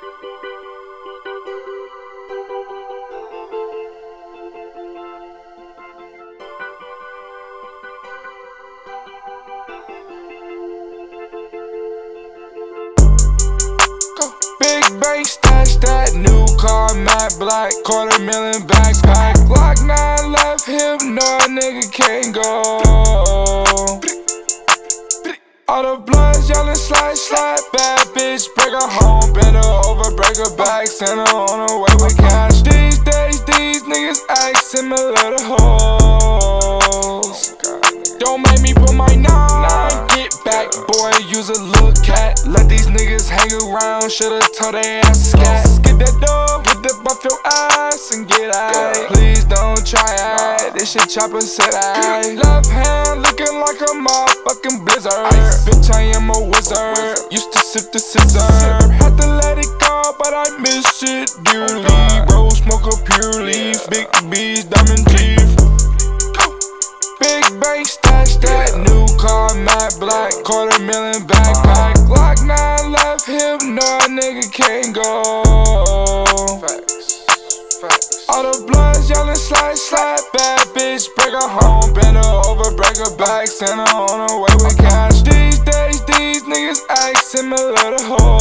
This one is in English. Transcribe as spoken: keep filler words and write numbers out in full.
Big bank stash, that new car, matte black, quarter million backpack. Glock nine left hip, no a nigga can't go. All the bloods yelling slide, slide, bad bitch, break her home, bend her over, break her back, send her on her way with cash. These days, these niggas act similar to hoes. Don't make me put my nine, get back, boy, use a little cat. Let these niggas hang around, should've told they ass scat. Get that door, get the buff your ass and get out. Please don't try it, this shit chopper said I. Left hand looking like a motherfucking blizzard. Bitch, I am a wizard, used to sip the scissor. Had to let it go, but I miss it dearly. Rose smoker pure leaf, big B's, diamond teeth. Big bank stash, that new car, matte black, quarter million backpack. Glock nine left hip, no a nigga can't go. Facts, facts. All the bloods yelling slide, slide, bad bitch, break her home, bend her over, break her back, send her on her way with cash. These days, these niggas act similar to hoes.